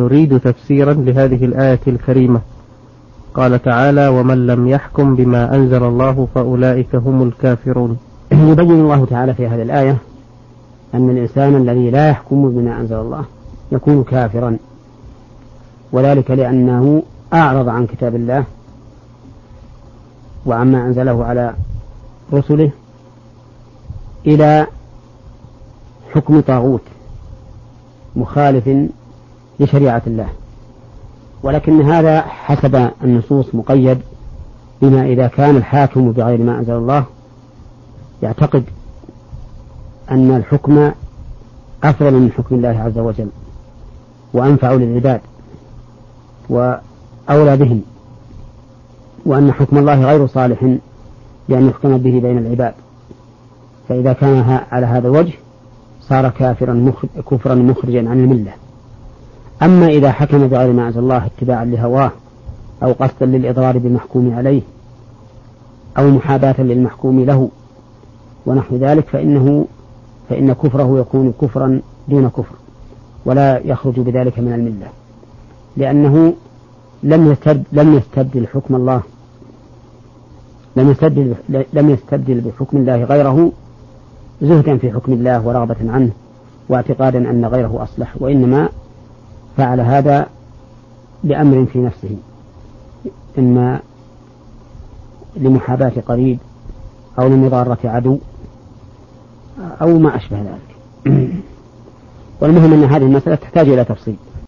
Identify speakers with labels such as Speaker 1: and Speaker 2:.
Speaker 1: نريد تفسيرا لهذه الآية الكريمة. قال تعالى: ومن لم يحكم بما أنزل الله فأولئك هم الكافرون.
Speaker 2: يبين الله تعالى في هذه الآية أن الإنسان الذي لا يحكم بما أنزل الله يكون كافرا، وذلك لأنه أعرض عن كتاب الله وعما أنزله على رسله إلى حكم طاغوت مخالف لشريعة الله. ولكن هذا حسب النصوص مقيد بما إذا كان الحاكم بغير ما أنزل الله يعتقد أن الحكم أفضل من حكم الله عز وجل وأنفع للعباد وأولى بهم، وأن حكم الله غير صالح لأن يحكم به بين العباد، فإذا كان على هذا الوجه صار كفرا مخرجا عن الملة. أما إذا حكم بغير ما أنزل الله اتباعا لهواه أو قصدا للإضرار بالمحكوم عليه أو محاباة للمحكوم له ونحو ذلك فإن كفره يكون كفرا دون كفر ولا يخرج بذلك من الملة، لأنه لم يستبدل حكم الله، لم يستبدل بحكم الله غيره زهدا في حكم الله ورغبة عنه واعتقادا أن غيره أصلح، وإنما فعل هذا لأمر في نفسه، إما لمحاباة قريب أو لمضارة عدو أو ما أشبه ذلك. والمهم أن هذه المسألة تحتاج إلى تفصيل.